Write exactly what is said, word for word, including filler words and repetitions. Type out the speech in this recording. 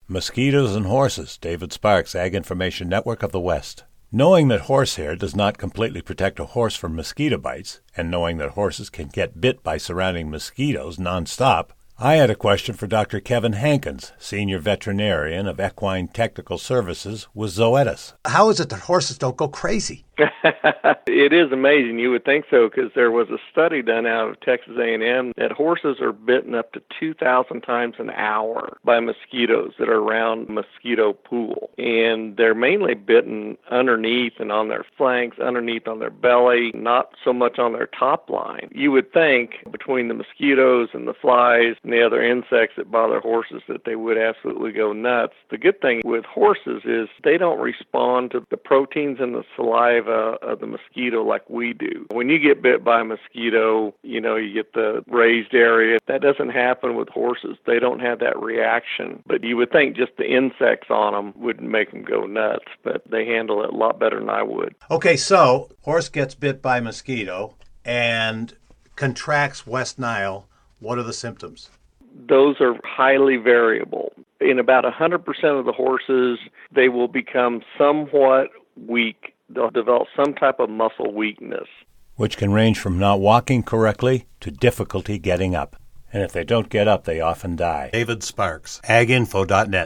Mosquitoes and horses. David Sparks, Ag Information Network of the West. Knowing that horsehair does not completely protect a horse from mosquito bites, and knowing that horses can get bit by surrounding mosquitoes nonstop, I had a question for Doctor Kevin Hankins, Senior Veterinarian of Equine Technical Services with Zoetis. How is it that horses don't go crazy? It is amazing. You would think so, because there was a study done out of Texas A and M that horses are bitten up to two thousand times an hour by mosquitoes that are around a mosquito pool. And they're mainly bitten underneath and on their flanks, underneath on their belly, not so much on their top line. You would think between the mosquitoes and the flies and the other insects that bother horses that they would absolutely go nuts. The good thing with horses is they don't respond to the proteins in the saliva of the mosquito like we do. When you get bit by a mosquito, you know, you get the raised area. That doesn't happen with horses. They don't have that reaction. But you would think just the insects on them would make them go nuts, but they handle it a lot better than I would. Okay, so horse gets bit by mosquito and contracts West Nile. What are the symptoms? Those are highly variable. In about one hundred percent of the horses, they will become somewhat weak. They'll develop some type of muscle weakness, which can range from not walking correctly to difficulty getting up. And if they don't get up, they often die. David Sparks, ag info dot net.